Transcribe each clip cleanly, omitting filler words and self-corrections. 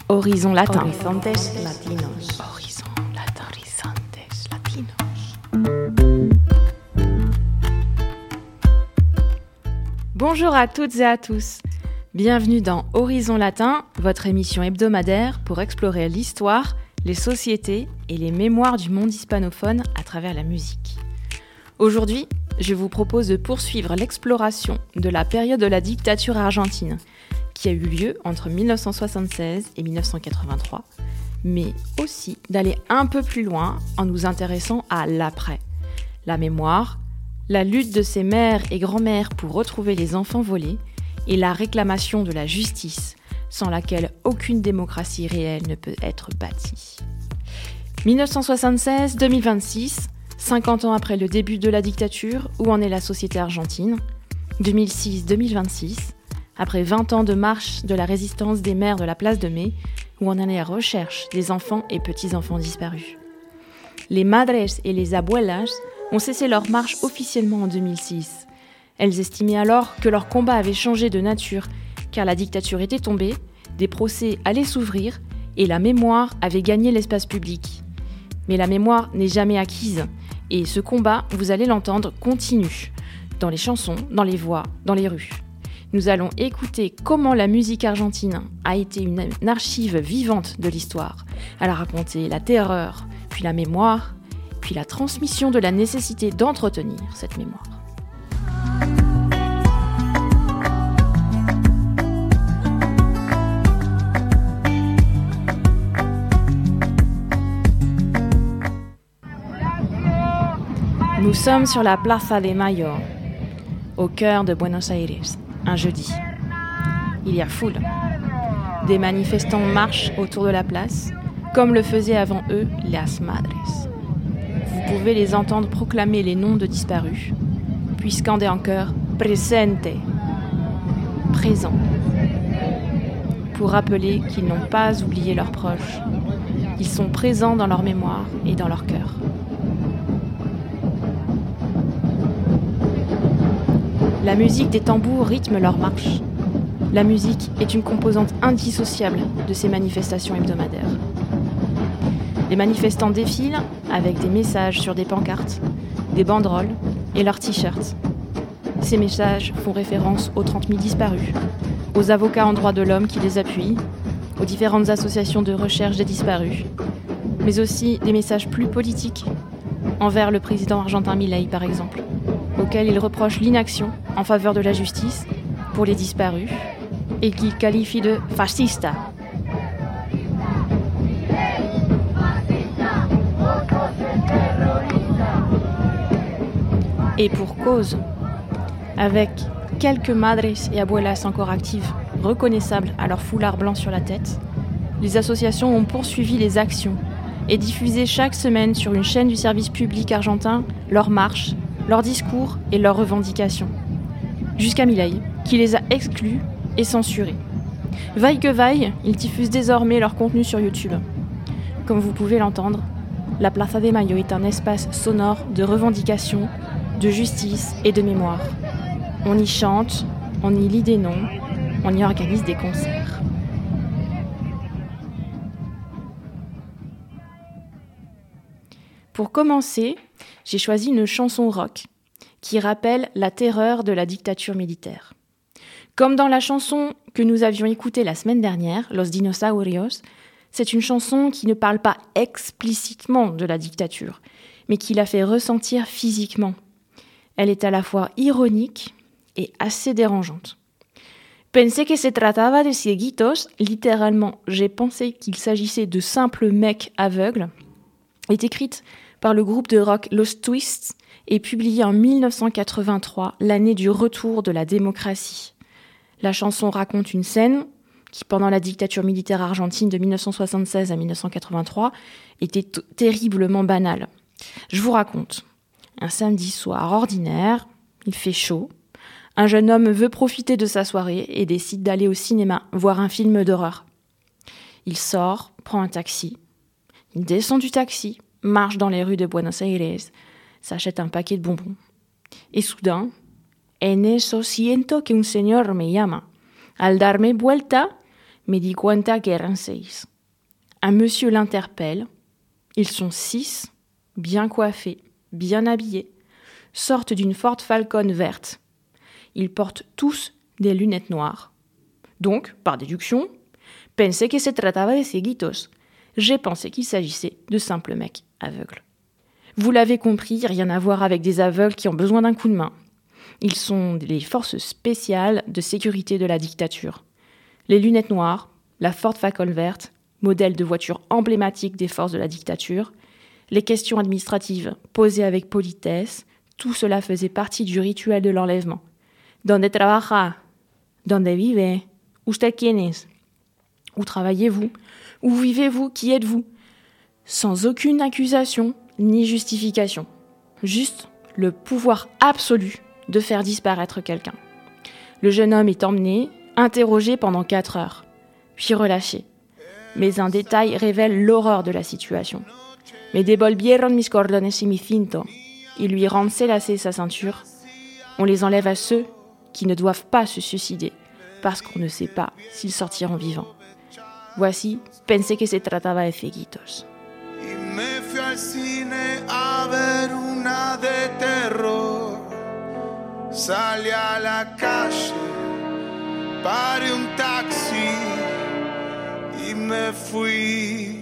Horizon latin. Horizontes latinos. Horizon latin. Horizontes latinos. Bonjour à toutes et à tous. Bienvenue dans Horizon latin, votre émission hebdomadaire pour explorer l'histoire, les sociétés et les mémoires du monde hispanophone à travers la musique. Aujourd'hui, je vous propose de poursuivre l'exploration de la période de la dictature argentine, qui a eu lieu entre 1976 et 1983, mais aussi d'aller un peu plus loin en nous intéressant à l'après. La mémoire, la lutte de ces mères et grands-mères pour retrouver les enfants volés et la réclamation de la justice, sans laquelle aucune démocratie réelle ne peut être bâtie. 1976-2026, 50 ans après le début de la dictature, où en est la société argentine ? 2006-2026, après 20 ans de marche de la résistance des mères de la place de Mai, où on en est la recherche des enfants et petits-enfants disparus. Les madres et les abuelas ont cessé leur marche officiellement en 2006. Elles estimaient alors que leur combat avait changé de nature, car la dictature était tombée, des procès allaient s'ouvrir et la mémoire avait gagné l'espace public. Mais la mémoire n'est jamais acquise, et ce combat, vous allez l'entendre, continue, dans les chansons, dans les voix, dans les rues. Nous allons écouter comment la musique argentine a été une archive vivante de l'histoire. Elle a raconté la terreur, puis la mémoire, puis la transmission de la nécessité d'entretenir cette mémoire. Nous sommes sur la Plaza de Mayo, au cœur de Buenos Aires, un jeudi. Il y a foule. Des manifestants marchent autour de la place, comme le faisaient avant eux las madres. Vous pouvez les entendre proclamer les noms de disparus, puis scander en chœur « Presente », présent, pour rappeler qu'ils n'ont pas oublié leurs proches. Ils sont présents dans leur mémoire et dans leur cœur. La musique des tambours rythme leur marche. La musique est une composante indissociable de ces manifestations hebdomadaires. Les manifestants défilent avec des messages sur des pancartes, des banderoles et leurs t-shirts. Ces messages font référence aux 30 000 disparus, aux avocats en droit de l'homme qui les appuient, aux différentes associations de recherche des disparus, mais aussi des messages plus politiques, envers le président argentin Milei par exemple, auquel il reproche l'inaction en faveur de la justice pour les disparus et qu'il qualifie de « fascista ». Et pour cause, avec quelques madres et abuelas encore actives, reconnaissables à leur foulard blanc sur la tête, les associations ont poursuivi les actions et diffusé chaque semaine sur une chaîne du service public argentin leurs marches, leurs discours et leurs revendications. Jusqu'à Milei, qui les a exclus et censurés. Vaille que vaille, ils diffusent désormais leur contenu sur YouTube. Comme vous pouvez l'entendre, la Plaza de Mayo est un espace sonore de revendication, de justice et de mémoire. On y chante, on y lit des noms, on y organise des concerts. Pour commencer, j'ai choisi une chanson rock qui rappelle la terreur de la dictature militaire. Comme dans la chanson que nous avions écoutée la semaine dernière, Los Dinosaurios, c'est une chanson qui ne parle pas explicitement de la dictature, mais qui la fait ressentir physiquement. Elle est à la fois ironique et assez dérangeante. Pensé que se trataba de cieguitos, littéralement, j'ai pensé qu'il s'agissait de simples mecs aveugles, est écrite par le groupe de rock Los Twists et publiée en 1983, l'année du retour de la démocratie. La chanson raconte une scène qui, pendant la dictature militaire argentine de 1976 à 1983, était terriblement banale. Je vous raconte. Un samedi soir ordinaire, il fait chaud. Un jeune homme veut profiter de sa soirée et décide d'aller au cinéma voir un film d'horreur. Il sort, prend un taxi. Il descend du taxi, marche dans les rues de Buenos Aires, s'achète un paquet de bonbons. Et soudain, en eso siento que un señor me llama. Al darme vuelta, Me di cuenta que eran 6. Un monsieur l'interpelle. Ils sont 6, bien coiffés, bien habillés, sortent d'une Ford Falcon verte. Ils portent tous des lunettes noires. Donc, par déduction, pensé que se trataba de cieguitos. J'ai pensé qu'il s'agissait de simples mecs aveugles. Vous l'avez compris, rien à voir avec des aveugles qui ont besoin d'un coup de main. Ils sont les forces spéciales de sécurité de la dictature. Les lunettes noires, la Ford Falcon verte, modèle de voiture emblématique des forces de la dictature, les questions administratives posées avec politesse, tout cela faisait partie du rituel de l'enlèvement. Donde trabaja? Donde vive? Usted quién es? Où travaillez-vous? Où vivez-vous? Qui êtes-vous? Sans aucune accusation ni justification. Juste le pouvoir absolu de faire disparaître quelqu'un. Le jeune homme est emmené, interrogé pendant 4 heures, puis relâché. Mais un détail révèle l'horreur de la situation. Me devolvieron mis cordones y mi cinto. Ils lui rendent lacet sa ceinture. On les enlève à ceux qui ne doivent pas se suicider, parce qu'on ne sait pas s'ils sortiront vivants. Voici Pensé que se trataba de cieguitos. Y me fui al cine a ver una de terror. Salí a la calle, paré un taxi y me fui.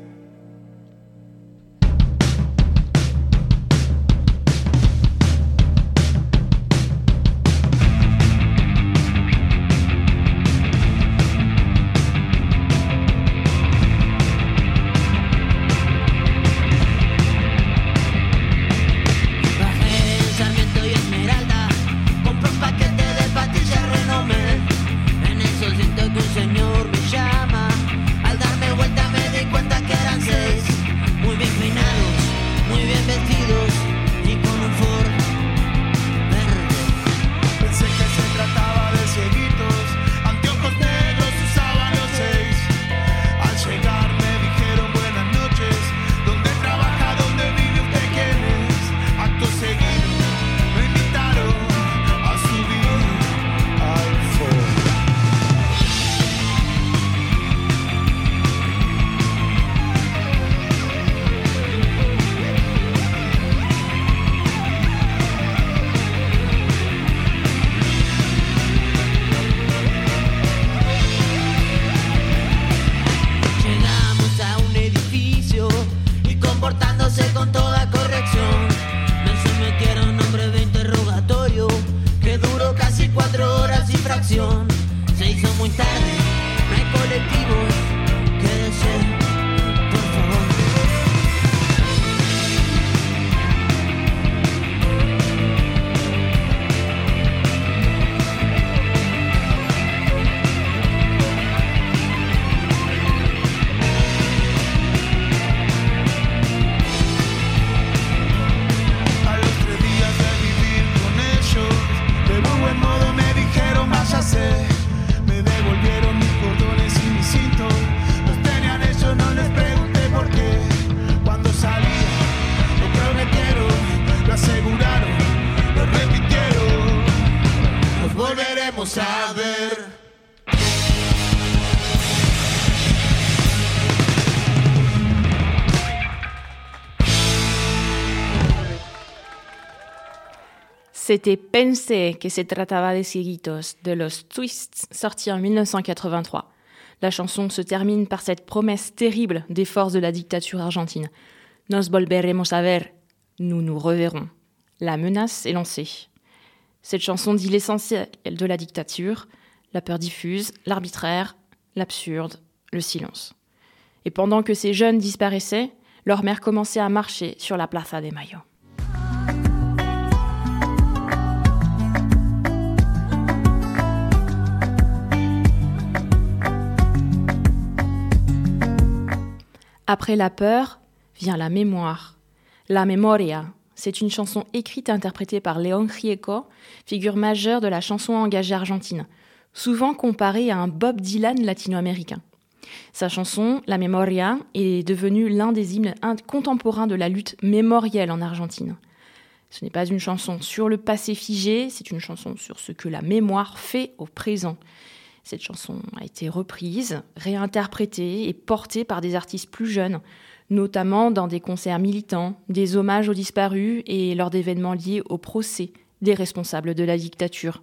C'était Pensé que se trataba de cieguitos de Los Twists, sorti en 1983. La chanson se termine par cette promesse terrible des forces de la dictature argentine. Nos volveremos a ver. Nous nous reverrons. La menace est lancée. Cette chanson dit l'essentiel de la dictature, la peur diffuse, l'arbitraire, l'absurde, le silence. Et pendant que ces jeunes disparaissaient, leur mère commençait à marcher sur la Plaza de Mayo. Après la peur, vient la mémoire. La memoria, c'est une chanson écrite et interprétée par León Gieco, figure majeure de la chanson engagée argentine, souvent comparée à un Bob Dylan latino-américain. Sa chanson, La Memoria, est devenue l'un des hymnes contemporains de la lutte mémorielle en Argentine. Ce n'est pas une chanson sur le passé figé, c'est une chanson sur ce que la mémoire fait au présent. Cette chanson a été reprise, réinterprétée et portée par des artistes plus jeunes, notamment dans des concerts militants, des hommages aux disparus et lors d'événements liés au procès des responsables de la dictature.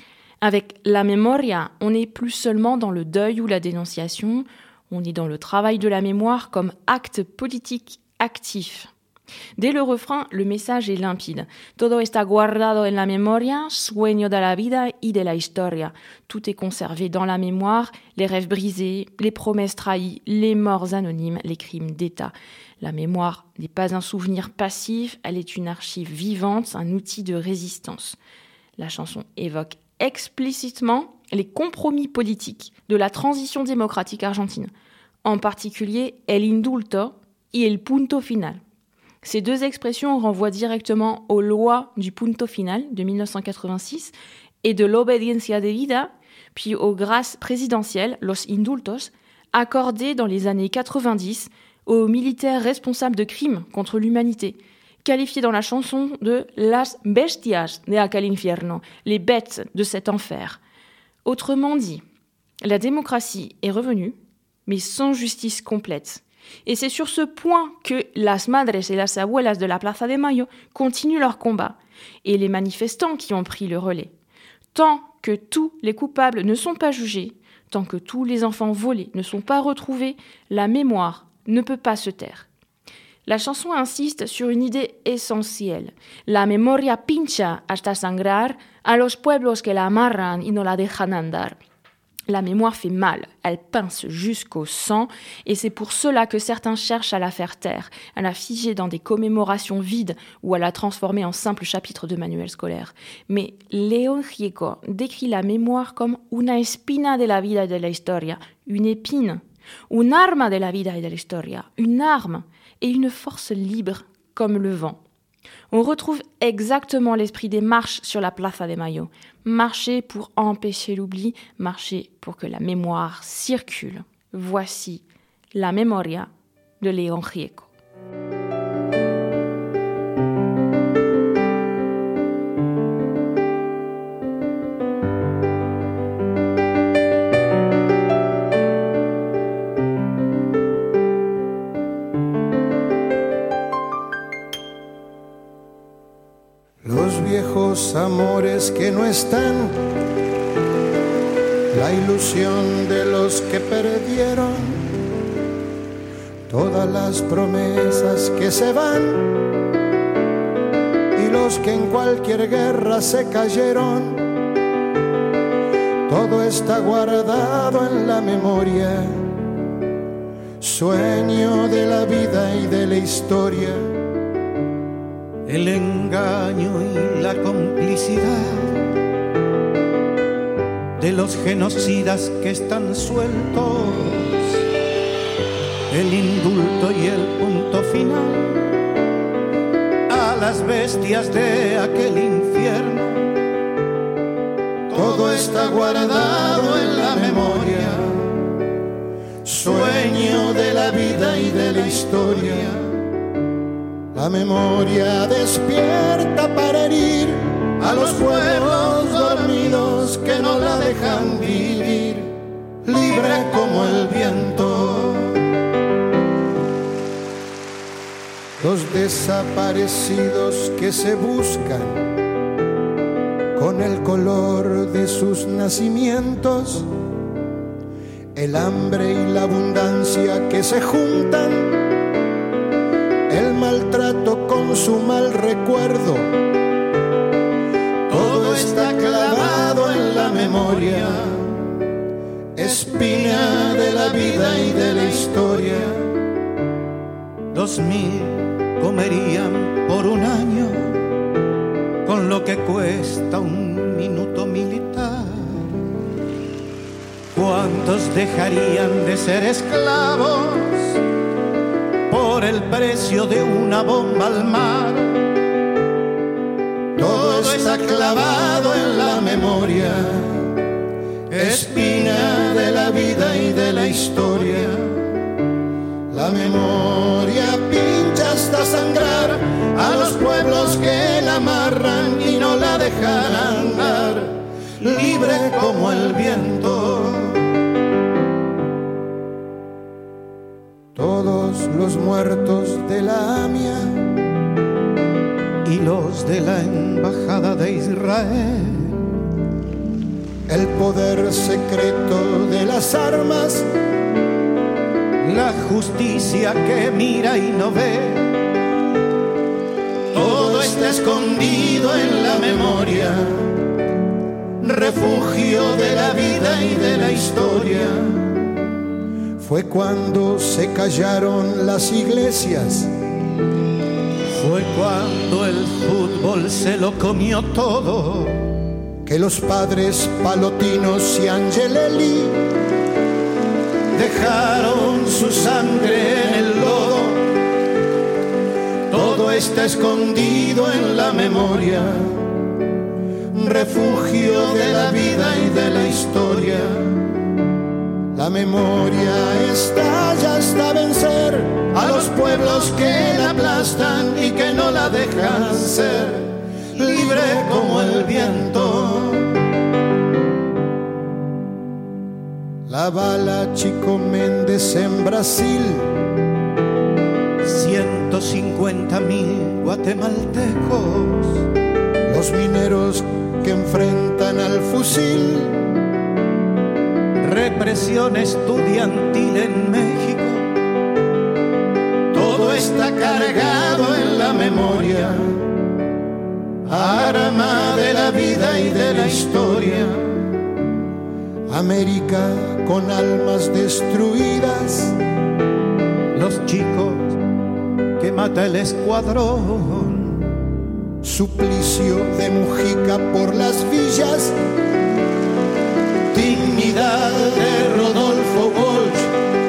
Avec La Memoria, on n'est plus seulement dans le deuil ou la dénonciation, on est dans le travail de la mémoire comme acte politique actif. Dès le refrain, le message est limpide. Todo está guardado en la memoria, sueño de la vida y de la historia. Tout est conservé dans la mémoire, les rêves brisés, les promesses trahies, les morts anonymes, les crimes d'État. La mémoire n'est pas un souvenir passif, elle est une archive vivante, un outil de résistance. La chanson évoque explicitement les compromis politiques de la transition démocratique argentine, en particulier el indulto y el punto final. Ces deux expressions renvoient directement aux lois du punto final de 1986 et de l'obediencia debida, puis aux grâces présidentielles, los indultos, accordées dans les années 90 aux militaires responsables de crimes contre l'humanité, qualifiés dans la chanson de las bestias de aquel infierno, les bêtes de cet enfer. Autrement dit, la démocratie est revenue, mais sans justice complète. Et c'est sur ce point que las madres et las abuelas de la Plaza de Mayo continuent leur combat, et les manifestants qui ont pris le relais. Tant que tous les coupables ne sont pas jugés, tant que tous les enfants volés ne sont pas retrouvés, la mémoire ne peut pas se taire. La chanson insiste sur une idée essentielle. La memoria pincha hasta sangrar a los pueblos que la amarran y no la dejan andar. La mémoire fait mal, elle pince jusqu'au sang, et c'est pour cela que certains cherchent à la faire taire, à la figer dans des commémorations vides ou à la transformer en simple chapitre de manuel scolaire. Mais León Gieco décrit la mémoire comme una espina de la vida y de la historia, une épine, un arma de la vida y de la historia, une arme et une force libre comme le vent. On retrouve exactement l'esprit des marches sur la Plaza de Mayo. Marcher pour empêcher l'oubli, marcher pour que la mémoire circule. Voici La Memoria de León Gieco. Viejos amores que no están, la ilusión de los que perdieron, todas las promesas que se van y los que en cualquier guerra se cayeron. Todo está guardado en la memoria, sueño de la vida y de la historia. El engaño y la complicidad de los genocidas que están sueltos, el indulto y el punto final a las bestias de aquel infierno. Todo está guardado en la memoria, sueño de la vida y de la historia. La memoria despierta para herir a los pueblos dormidos que no la dejan vivir, libre como el viento. Los desaparecidos que se buscan con el color de sus nacimientos, el hambre y la abundancia que se juntan, el maltrato con su mal recuerdo. Todo está clavado en la memoria, espina de la vida y de la historia. 2000 comerían por un año con lo que cuesta un minuto militar. ¿Cuántos dejarían de ser esclavos por el precio de una bomba al mar? Todo está clavado en la memoria, espina de la vida y de la historia. La memoria pincha hasta sangrar a los pueblos que la amarran y no la dejan andar, libre como el viento. los muertos de la AMIA y los de la Embajada de Israel. El poder secreto de las armas, la justicia que mira y no ve. Todo está escondido en la memoria, refugio de la vida y de la historia. Fue cuando se callaron las iglesias, fue cuando el fútbol se lo comió todo, que los padres Palotinos y Angelelli dejaron su sangre en el lodo. Todo está escondido en la memoria, refugio de la vida y de la historia. La memoria estalla hasta vencer a los pueblos que la aplastan y que no la dejan ser libre como el viento. La bala Chico Méndez en Brasil, 150.000 guatemaltecos, los mineros que enfrentan al fusil, represión estudiantil en México. Todo está cargado en la memoria, arma de la vida y de la historia. América con almas destruidas, los chicos que mata el escuadrón, suplicio de Mujica por las villas, dignidad de Rodolfo Walsh.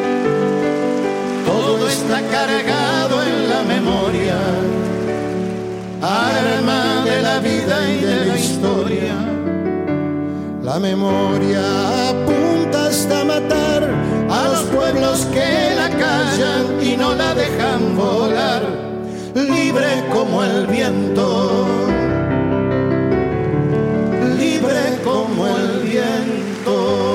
Todo está cargado en la memoria, arma de la vida y de la historia. La memoria apunta hasta matar a los pueblos que la callan y no la dejan volar, libre como el viento, libre como el viento.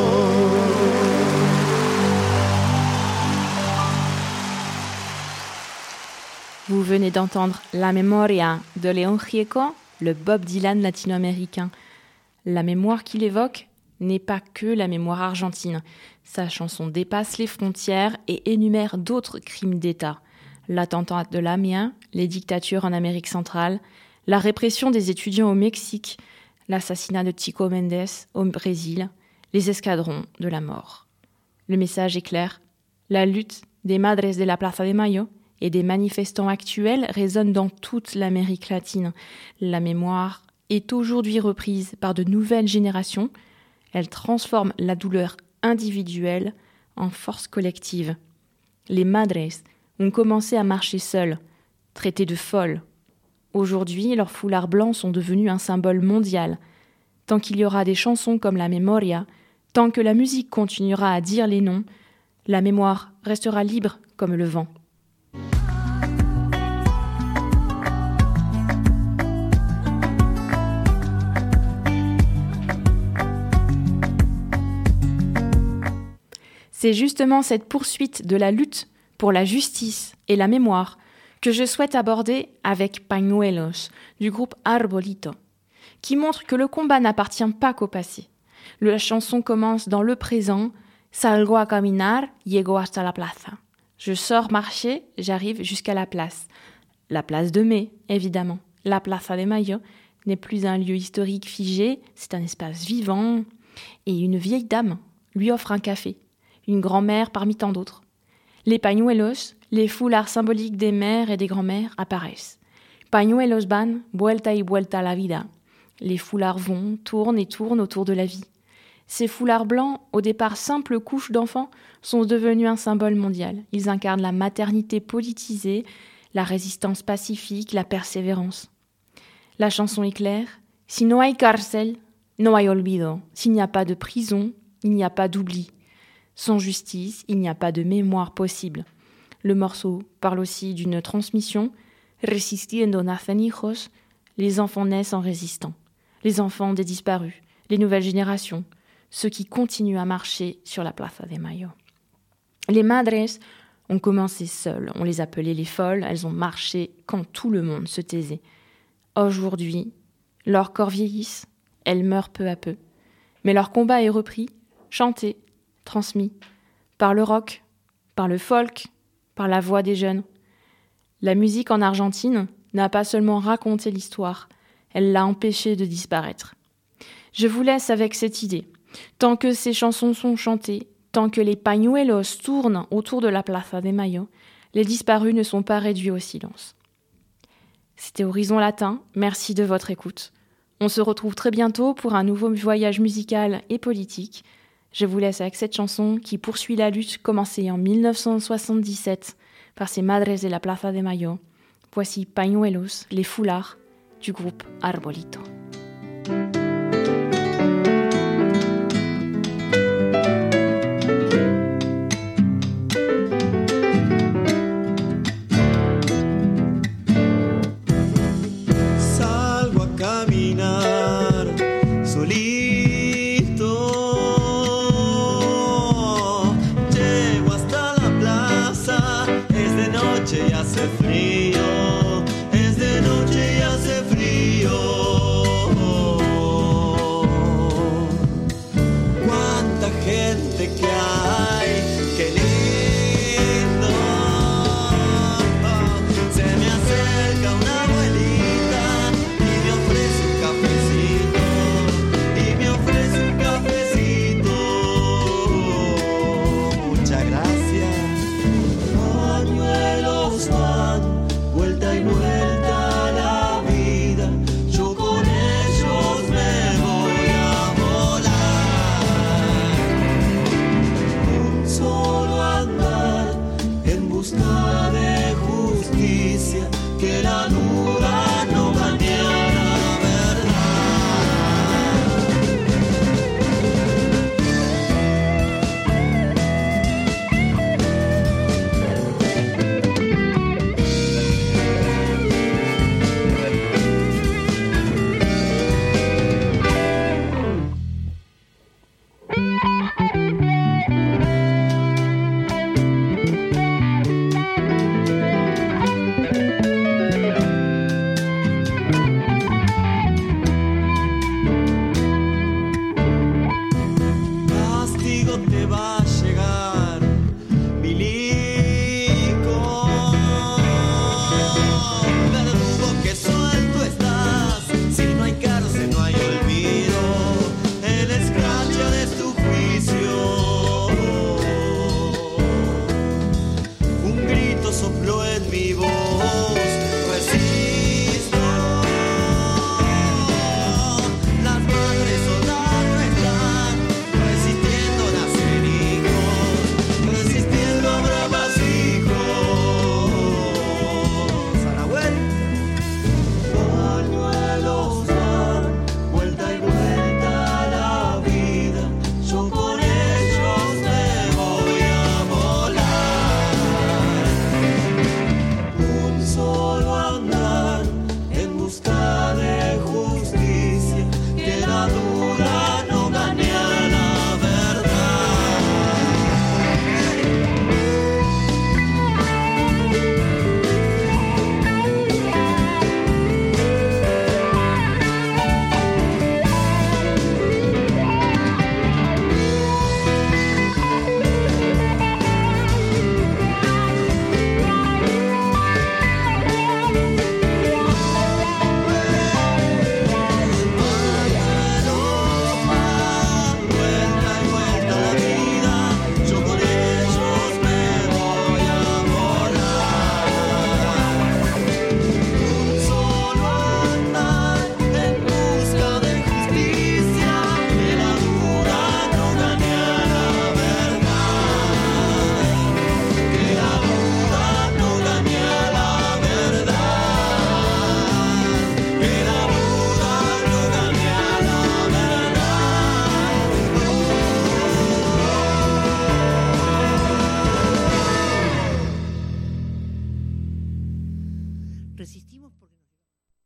Vous venez d'entendre La Memoria de León Gieco, le Bob Dylan latino-américain. La mémoire qu'il évoque n'est pas que la mémoire argentine. Sa chanson dépasse les frontières et énumère d'autres crimes d'État. L'attentat de l'Amiens, les dictatures en Amérique centrale, la répression des étudiants au Mexique, l'assassinat de Chico Méndez au Brésil, les escadrons de la mort. Le message est clair. La lutte des Madres de la Plaza de Mayo et des manifestants actuels résonne dans toute l'Amérique latine. La mémoire est aujourd'hui reprise par de nouvelles générations. Elle transforme la douleur individuelle en force collective. Les Madres ont commencé à marcher seules, traitées de folles. Aujourd'hui, leurs foulards blancs sont devenus un symbole mondial. Tant qu'il y aura des chansons comme La Memoria, tant que la musique continuera à dire les noms, la mémoire restera libre comme le vent. C'est justement cette poursuite de la lutte pour la justice et la mémoire que je souhaite aborder avec Pañuelos du groupe Arbolito, qui montre que le combat n'appartient pas qu'au passé. La chanson commence dans le présent. Salgo a caminar, llego hasta la plaza. Je sors marcher, j'arrive jusqu'à la place. La place de mai, évidemment. La Plaza de Mayo n'est plus un lieu historique figé, c'est un espace vivant. Et une vieille dame lui offre un café. Une grand-mère parmi tant d'autres. Les pañuelos, les foulards symboliques des mères et des grands-mères, apparaissent. Pañuelos van, vuelta y vuelta la vida. Les foulards vont, tournent et tournent autour de la vie. Ces foulards blancs, au départ simples couches d'enfants, sont devenus un symbole mondial. Ils incarnent la maternité politisée, la résistance pacifique, la persévérance. La chanson est claire. Si no hay cárcel, no hay olvido. S'il n'y a pas de prison, il n'y a pas d'oubli. Sans justice, il n'y a pas de mémoire possible. Le morceau parle aussi d'une transmission. Resistiendo nacen hijos, les enfants naissent en résistant. Les enfants des disparus, les nouvelles générations, ceux qui continuent à marcher sur la Plaza de Mayo. Les Madres ont commencé seules, on les appelait les folles, elles ont marché quand tout le monde se taisait. Aujourd'hui, leurs corps vieillissent, elles meurent peu à peu. Mais leur combat est repris, chanté, transmis, par le rock, par le folk, par la voix des jeunes. La musique en Argentine n'a pas seulement raconté l'histoire, elle l'a empêchée de disparaître. Je vous laisse avec cette idée. Tant que ces chansons sont chantées, tant que les pañuelos tournent autour de la Plaza de Mayo, les disparus ne sont pas réduits au silence. C'était Horizon Latin, merci de votre écoute. On se retrouve très bientôt pour un nouveau voyage musical et politique. Je vous laisse avec cette chanson qui poursuit la lutte commencée en 1977 par ces Madres de la Plaza de Mayo. Voici Pañuelos, les foulards du groupe Arbolito. Te va